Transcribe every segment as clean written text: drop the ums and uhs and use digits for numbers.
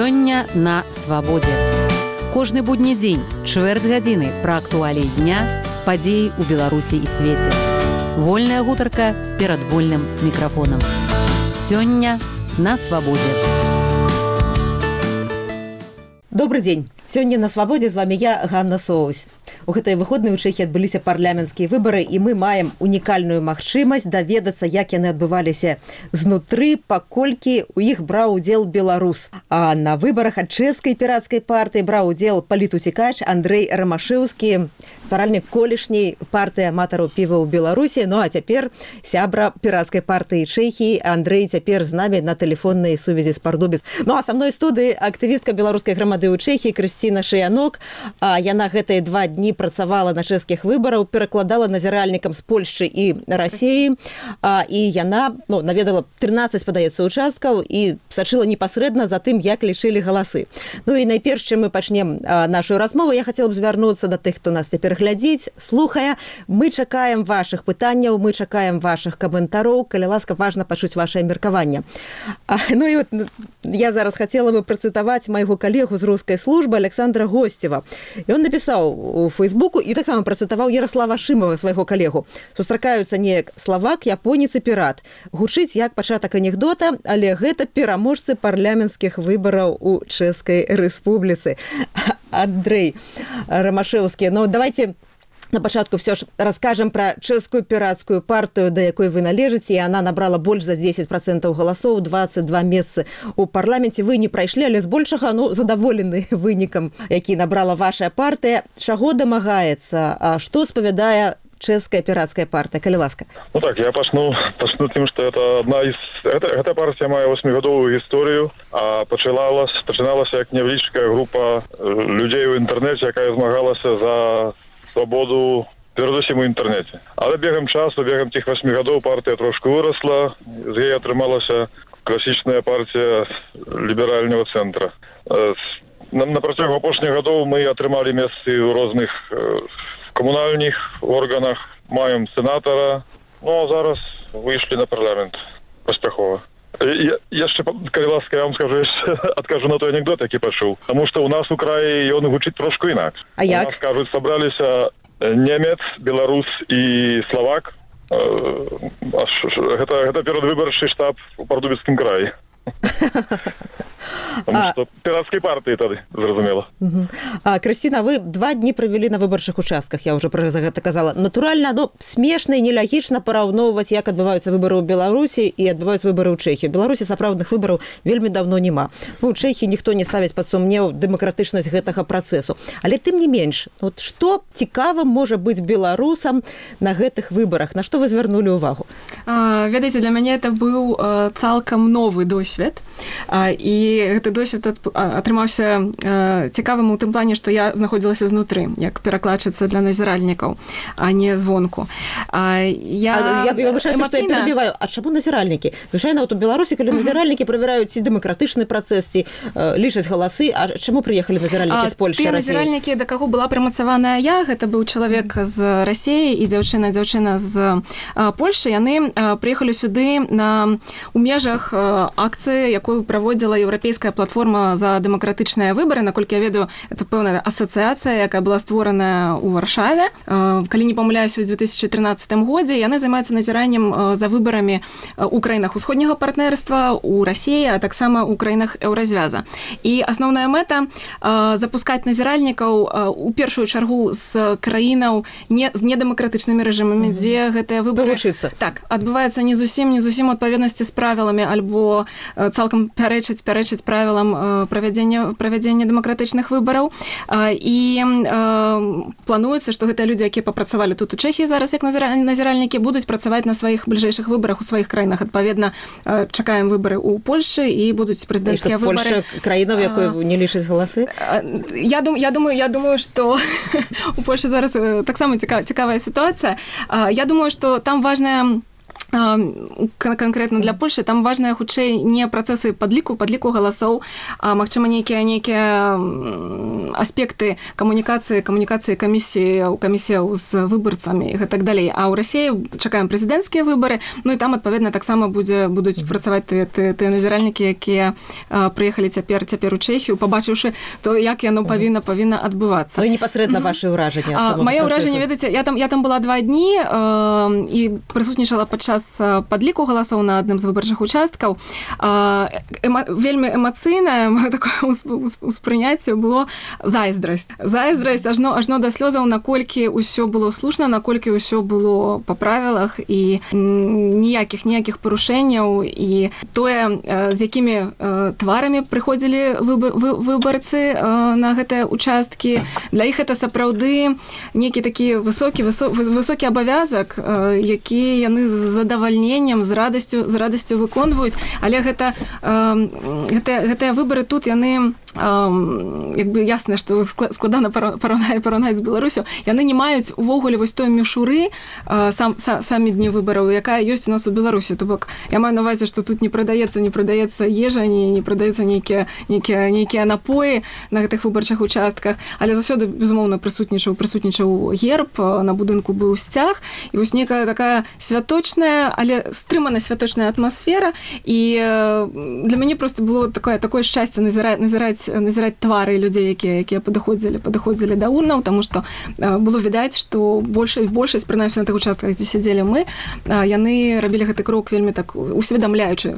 Сёння на свабодзе. Кожны будні дзень, чвэрць гадзіны пра актуаліі дня, падзеі ў Беларусі і свеце. Вольная гутарка перад вольным мікрафонам. Сёння на свабодзе. Добрый дзень. Сёння на свабодзе з вами я, Ганна Соусь. У гэтыя выходныя ў Чэхіі адбыліся парламенцкія выбары, і мы маем унікальную магчымасць даведацца, як яны адбываліся знутры, паколькі ў іх браў удзел беларус. А на выбарах ад чэшскай пірацкай партыі браў удзел палітуцікач Андрэй Рамашэўскі, стваральнік колішняй партыі аматараў піва ў Беларусі, ну а цяпер сябра пірацкай партыі Чэхіі. Андрэй цяпер з намі на тэлефоннай сувязі з Пардубіц. Ну а са мной студыі актывістка беларускай грамады ў Чэхіі Крысціна Шыянок. Яна гэтыя 2 дні працавала на чэшскіх выбараў, перакладала назіральнікам з Польшчы і Расіі, і яна наведала 13, падаецца, участкаў і сачыла непасрэдна за тым, як лічылі галасы. Ну і найперш, чым мы пачнем нашу размову, я хацела б звярнуцца да тых, хто нас цяпер глядзіць, слухае. Мы чакаем вашых пытанняў, мы чакаем вашых каментароў, калі ласка, важна пачуць вашае меркаванне. Ну і вот я зараз хацела бы працытаваць майго калегу з рускай службы Александра Гостева. І он напісаў у Фейсбуку і таксама працытаваў Ярослава Шымова, свайго калегу. Сустракаюцца неяк славак, японец і пірат. Гучыць як пачатак анекдота, але гэта пераможцы парламенцкіх выбараў у Чэшскай Рэспубліцы. Андрэй Рамашэўскі, давайте на пачатку все ж раскажем пра чэшскую пірацкую партыю, да якой вы належыце, і она набрала больш за 10% галасоў, 22 месцы у парламенце. Вы не прайшлі, але збольшага задаволены вынікам, які набрала ваша партыя. Чаго дамагаецца? Што спавядае чэшская пірацкая партыя, калі ласка? Ну так, я пачну тым, што гэта партыя мае 8-гадовую гісторыю, а пачыналася як невялічкая група людзей у інтэрнэце, якая змагалася за свабоду перадусім у інтэрнэце. Але бегам часу, бегам тых 8 гадоў партыя трошку вырасла, з яе атрымалася класічная партія ліберальнага цэнтра. На працягу апошніх гадоў мы атрымалі месцы ў розных камунальных органах, маем сенатара, ну а зараз выйшлі на парламент паспяхова. Яшчэ, калі ласка, я вам адкажу на той анекдот, які пачуў. Таму што ў нас у краі ён гучыць трошку інакш. А як? У нас, кажуць, сабраліся немец, беларус і славак. Гэта перадвыбарчы штаб у Пардубіцкім краі. Таму што пірацкай партыі тады, зразумела. Крысціна, вы 2 дні правялі на выбарчых участках, я ўжо пра гэта казала. Натуральна, смешна і нелагічна параўноўваць, як адбываюцца выбары ў Беларусі і адбываюцца выбары ў Чэхіі. У Беларусі сапраўдных выбараў вельмі даўно няма. У Чэхіі ніхто не ставіць пад сумнеў дэмакратычнасць гэтага працэсу. Але тым не менш, што цікава можа быць беларусам на гэтых выбарах? На што вы звярнулі ўвагу? Ведаеце, для мяне это быў цалкам новы досвед. І гэты досвед атрымаўся цікавым у тым плане, што я знаходзілася знутры, як перакладчыца для назіральнікаў, а не звонку. Я выбачаюся, што я перабіваю. А чаму назіральнікі? Звычайна, у Беларусі, калі назіральнікі правяраюць ці дэмакратычны працэс, ці лічаць галасы, а чаму прыехалі назіральнікі з Польшчы, Расіі? Назіральнікі, да каго была прымацаваная я, гэта быў чалавек з Расіі і дзяўчына з Польшчы. Яны прыехалі сюды у межах акцыі, якую праводзіла Еўрапейская платформа за дэмакратычныя выбары. Наколькі я ведаю, это пэўная асацыяцыя, якая была створаная ў Варшаве. Калі не памыляюся, у 2013 годзе яны займаюцца назіраннем за выбарамі ў краінах усходняга партнерства, у Расіі, а таксама ў краінах Еўразвяза. І асноўная мэта запускаць назіральнікаў у першую чаргу з краінаў з недэмакратычнымі рэжымамі, дзе гэтыя выбары адбываюцца не зусім у адпаведнасці з правіламі альбо цалкам пярэчыць правілам правядзення дэмакратычных выбараў. І плануецца, што гэтыя людзі, якія папрацавалі тут у Чэхіі зараз як назіральнікі, будуць працаваць на сваіх бліжэйшых выбарах у сваіх краінах. Адпаведна, чакаем выбары ў Польшчы і будуць прэзідэнцкія выбары. Польша краіна, в якой не лічаць галасы? Я думаю, што у Польшы зараз таксама цікавая сітуацыя. Я думаю, што там важная канкрэтна для Польшы, там важныя хутчэй не працэсы падліку галасоў, а магчыма нейкія аспекты камунікацыі камісіяў з выбарцамі і так далей. А ў Расіі чакаем прэзідэнцкія выбары, ну і там адпаведна таксама будуць працаваць тыя назіральнікі, якія прыехалі цяпер у Чэхію, пабачыўшы то, як яно павінна адбывацца. Ну і непасрэдна вашы ўражанні ад самога мае працэсу. ўражанні, ведаеце, я там была 2 дні і прысутнічала падчас падліку галасоў на адным з выбарчых участкаў. Вельмі эмацыйнае такое ўспрыняцце было зайздрасць. Зайздрасць ажно да слёзаў, наколькі ўсё было слушна, наколькі ўсё было па правілах і ніякіх парушэнняў, і тое, з якімі тварамі прыходзілі выбарцы на гэтыя участкі. Для іх это сапраўды нейкі такі высокі абавязак, які яны з задавальненнем, з радасцю выконваюць, але гэтыя выбары тут, яны як бы ясна, што складана параўнаць з Беларусю, яны не маюць увогуле вось той мішуры самі дні выбараў, якая ёсць у нас у Беларусі. То бок я маю на ўвазе, што тут не прадаецца ежа, не прадаецца нейкія напоі на гэтых выбарчых участках, але заўсёды, безумоўна, прысутнічаў герб, на будынку быў сцяг, і вось некая такая святочная, але стрымана святочная атмасфера, і для мяне просто было такое шчасце назіраць твары людзей, якія падыходзілі да урнаў, таму што было відаць, што большасць, прынамсі на тых участках, дзе сядзелі мы, яны рабілі гэты крок вельмі так усведамляючы,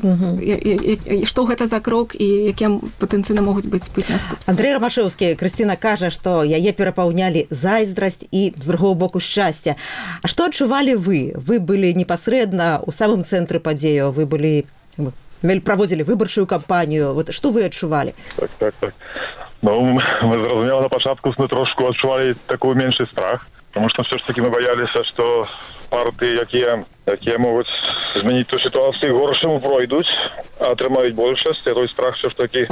што гэта за крок і якія патэнцыйна могуць быць наступствы. Андрэй Рамашэўскі, Крысціна кажа, што яе перапаўнялі зайздрасць і, з другого боку, шчасце. А што адчувалі вы? Вы былі непасрэдна ў самым цэнтры падзею, вы праводзілі выбарчую кампанію. Вот што вы адчувалі? Так. Ну, мы, зразумела, на пачатку мы трошку адчувалі такой меншы страх, потому что все ж таки мы бояліся, што партыі, якія могуць змяніць ту сітуацыю, горшаму пройдуць, а атрымаюць большасць, і той страх все ж таки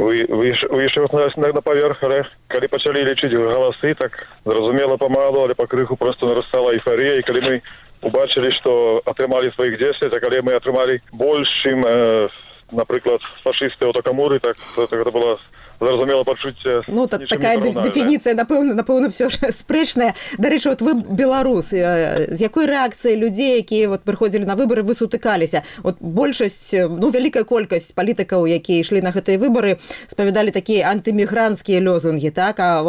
выйшаў на паверх, але калі пачалі лічыць галасы, так зразумела памалу, але пакрыху просто нарастала эйфарыя, і калі мы убачылі, што атрымалі сваіх 10, а калі мы атрымалі больш, чым, напрыклад, фашысты Отакамуры, так гэта было зразумела пачуцце. Ну, такая дэфініцыя, напэўна, все ж спрэчная. Дарэчы, вот вы беларус, з якой рэакцыяй людзей, якія вот прыходзілі на выбары, вы сутыкаліся? Вот большасць, ну, вялікая колькасць палітыкаў, якія ішлі на гэтыя выбары, спавядалі такія антымігранцкія лёзунгі, так? А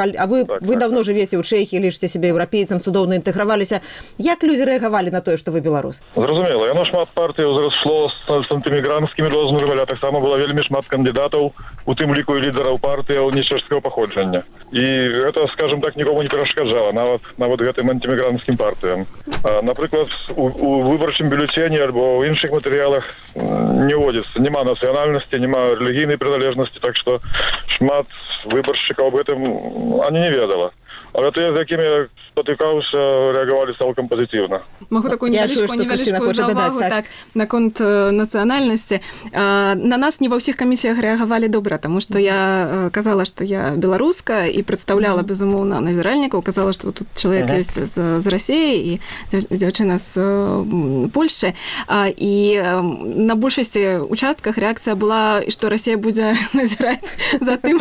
вы давно жывеце ў Чэхіі, лічыце сябе еўрапейцам, цудоўна інтэграваліся. Як людзі рэагавалі на тое, што вы беларус? Зразумела, яно шмат партый узрасло з антымігранцкімі лозунгамі, а таксама было вельмі шмат кандыдатаў, у тым ліку і лідараў партыяў нечэшскага паходжання. І гэта, скажем так, нікому не перашкаджала, нават гэтым антымігранцкім партыям. Напрыклад, у выбарчым бюлетэні альбо ў іншых матэрыялах не ўводзіцца, няма нацыянальнасці, няма рэлігійнай прыналежнасці, так што шмат выбаршчыкаў об гэтым ані не ведала. Але тыя, з якімі спатыкаўся, рэагавалі цалкам пазітыўна. Магу такую невялічкую заўвагу наконт нацыянальнасці. На нас не ва ўсіх камісіях рэагавалі добра, таму што я казала, што я беларуска і прадстаўляла, безумоўна, назіральнікаў, казала, што тут чалавек ёсць з Расіі і дзяўчына з Польшчы. І на большасці участках рэакцыя была, што Расія будзе назіраць за тым,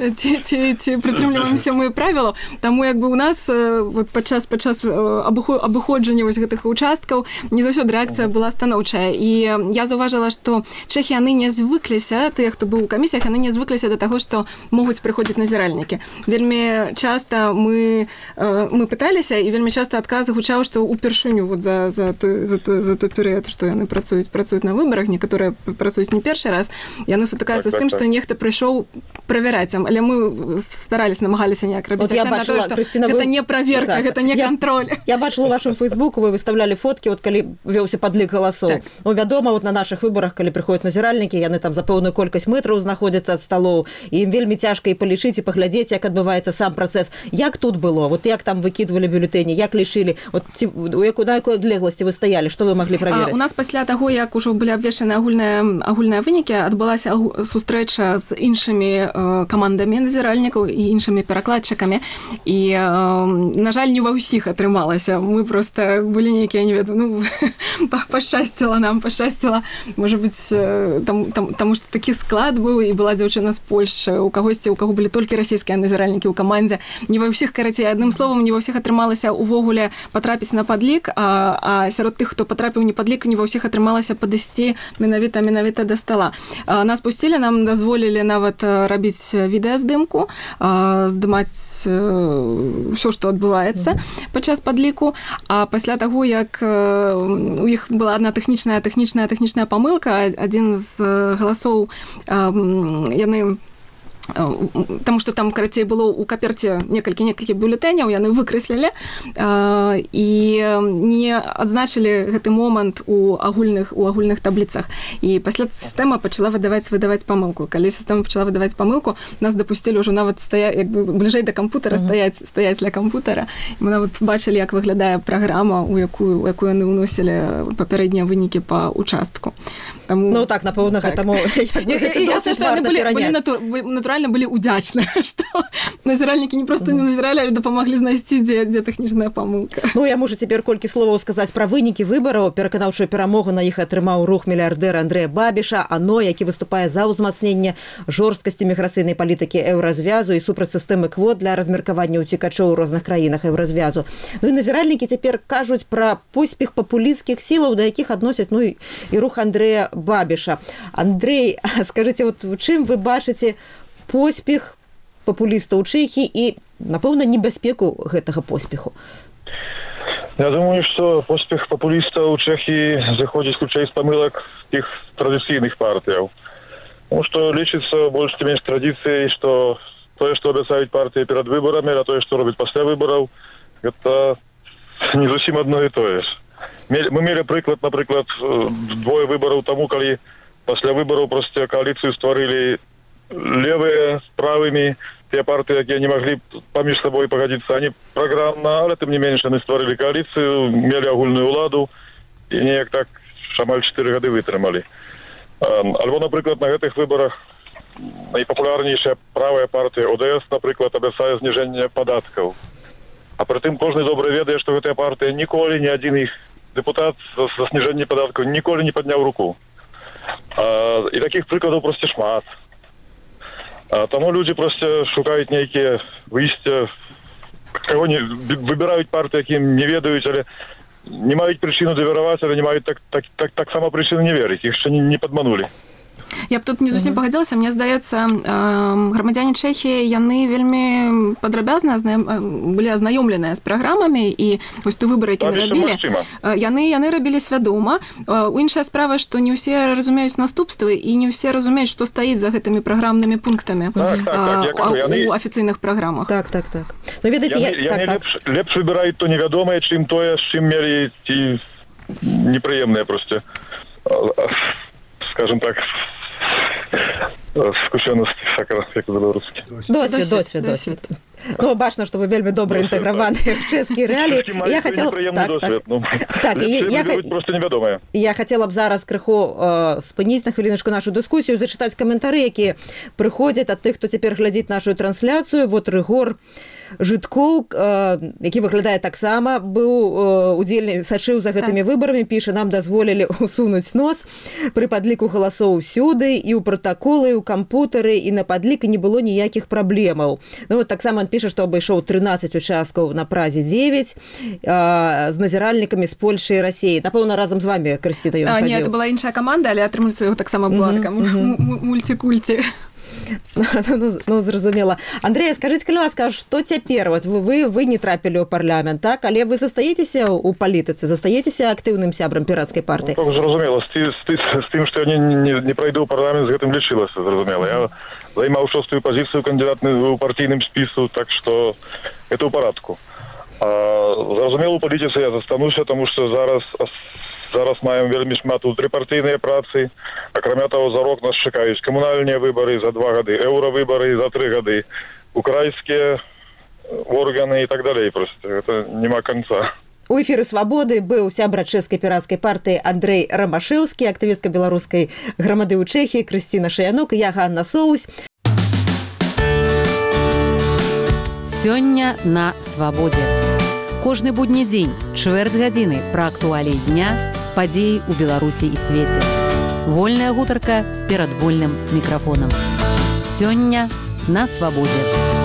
ці прытрымліваемся мы правілаў. Таму як бы у нас вот падчас абыходжання вось гэтых участкаў не заўсёды рэакцыя была станоўчая. І я заўважыла, што чэхі яны не звыкліся, тыя, хто быў у камісіях, яны не звыкліся да таго, што могуць прыходзіць назіральнікі. Вельмі часта мы пыталіся, і вельмі часта адказ гучаў, што ўпершыню вот за той перыяд, што яны працуюць на выбарах, некаторыя працуюць не першы раз, яны сутыкаюцца з тым, што нехта прыйшоў правяраць. Але мы стараліся, намагаліся неяк рабіць акцэнт на тое, што гэта не праверка, гэта не кантроль. Я бачыла ў вашым фейсбуку, вы выставлялі фоткі, вот калі вёўся падлік галасоў. Ну, вядома, вот на нашых выбарах, калі прыходзяць назіральнікі, яны там за пэўную колькасць метраў знаходзяцца ад сталоў, і ім вельмі цяжка і палічыць, і паглядзець, як адбываецца сам працэс. Як тут было? Вот як там выкідвалі бюлетэні, як лічылі? Вот на якой адлегласці вы стаялі? Што вы маглі праверыць? У нас пасля таго, як ужо былі абвешчаны агульныя вынікі, адбылася сустрэча з іншымі камандамі назіральнікаў і іншымі перакладчыкамі. І і, на жаль, не ва ўсіх атрымалася. Мы просто былі нейкія, не ведаю, ну, пашчасціла нам, можа быць, таму што такі склад быў, і была дзяўчына з Польшы, у каго былі толькі расійскія назіральнікі ў камандзе. Не ва ўсіх, карацей, адным словам, не ва ўсіх атрымалася ўвогуле патрапіць на падлік, а сярод тых, хто патрапіў не падлік, не ва ўсіх атрымалася падысці менавіта да стала. Нас пусцілі, нам дазволілі нават рабіць відэаздымку, здымаць ўсё, што адбываецца падчас падліку, а пасля таго, як у іх была одна тэхнічная памылка, адзін з галасоў, яны, таму што там, карацей, было ў каперце некалькі бюлетэняў, яны выкрэслілі і не адзначылі гэты момант у агульных табліцах. І пасля сістэма пачала выдаваць памылку. Калі сістэма пачала выдаваць памылку, нас дапусцілі ўжо нават бліжэй да кампутара, стаяць ля кампутара. Мы нават бачылі, як выглядае праграма, у якую яны ўносілі папярэднія вынікі па участку. Ну так, напэўна, гэтаму досыць варта пераняць. Натуральна былі удзячныя, што назіральнікі не проста не назіралі, але дапамаглі знайсці, дзе тэхнічная памылка. Ну, я мушу цяпер колькі словаў сказаць пра вынікі выбараў. Пераканаўчую перамогу на іх атрымаў рух мільярдэра Андрэя Бабіша, АНО, які выступае за ўзмацненне жорсткасці міграцыйнай палітыкі еўразвязу і супраць сістэмы квот для размеркавання ўцікачоў у розных краінах еўразвязу. Ну і назіральнікі цяпер кажуць пра поспех папулісцкіх сілаў, да якіх адносяць, ну і рух Андрэя Бабіша. Андрей, скажыце, вот у чым вы бачыце поспех папулістаў у Чэхіі і, напэўна, небяспеку гэтага поспеху? Я думаю, что поспех популистов у Чехии заходит ключей из помылок их традиционных партий. Потому что лечится больше или меньше традицией, что то, что обещают партии перед выборами, а то, что робят после выборов, это не совсем одно и то же. Мы имели приклад, например, двое выборов тому, когда после выборов просто коалицию створили левые с правыми, те партии, которые не могли поміж собой погодиться, они программно, але тем не меньше, они створили коалицию, имели огульную уладу, и ніяк так шамаль 4 года вытрымали. Альбо, например, на этих выборах найпопулярнейшая правая партия ОДС, например, обещает снижение податков. А при этом каждый добрый ведает, что эта партия николи, ни один их депутат за снижение податков николи не поднял руку. И таких прикладов просто шмат. Тому люди просто шукають некие выйстя, кого не выбирают партии, яким не ведают, или не мають причину доверовать, или не мають так само причину не верить. Их еще не подманули. Я б тут не зусім пагадзілася. Мне здаецца, грамадзяне Чэхіі, яны вельмі падрабязна былі азнаёмленыя з праграмамі, і вось той выбар, які рабілі, яны рабілі свядома. Іншая справа, што не ўсе разумеюць наступствы і не ўсе разумеюць, што стаіць за гэтымі праграмнымі пунктамі у афіцыйных праграмах. Так. Ну, ведаеце, яны лепш выбіраюць то невядомае, чым тое, з чым мелі ці непрыемнае просто, скажем так, скушенасць, як по-беларускі. Досвед. Ну, бачна, што вы вельмі добра інтэграваныя ў чэшскія рэаліі. Я хацела Я хацела б зараз крыху спыніць на хвіліначку нашу дыскусію, зачытаць каментары, якія прыходзяць ад тых, хто цяпер глядзіць нашу трансляцыю. Вот Рыгор Жыткоў, які выглядае таксама, быў удзельны, сачыў за гэтымі выбарамі, піша, нам дазволілі усунуць нос пры падліку галасоў усюды, і ў пратаколы, і ў кампутары, і на падлік не было ніякіх праблемаў. Ну, вот таксама он піша, што абышоў 13 участкаў на празе 9 з назіральнікамі з Польшы і Расіі. Напэўна, разам з вамі, Крысціна, ён хадзіў. Не, это была іншая каманда, але атрымліваецца, яго таксама была така мульці-кульці. Ну, зразумела. Андрей, скажыце, калі ласка, што цяпер? Вот вы не трапілі ў парламент, так? Але вы застаецеся ў палітыцы, застаецеся актыўным сябрам пірацкай партыі? Ну, зразумела. З тым, што я не пройду ў парламент, з гэтым лічылася, зразумела. Я займаў 6-ю пазіцыю кандыдата ў партійным спісу, так што это ў парадку. Зразумела, у палітыцы я застануся, таму што зараз маем вельмі шмат трипартійныя працы. Акрамя того, за рок нас чакаюць камунальныя выбары, за 2 гады еўравыбары, за 3 гады украінскія органы і так далей. Просто это нема конца. У эфіры «Свабоды» быў сябра чэшскай пірацкай партыі Андрэй Рамашэўскі, актывістка беларускай грамады ў Чэхіі Крысціна Шаянок і я, Ганна Соусь. Сёння на свабодзе. Кожны будні дзень, чвэрць гадзіны пра актуаліі дня, падзеі ў Беларусі і свеце. Вольная гутарка перад вольным мікрафонам. Сёння на свабодзе.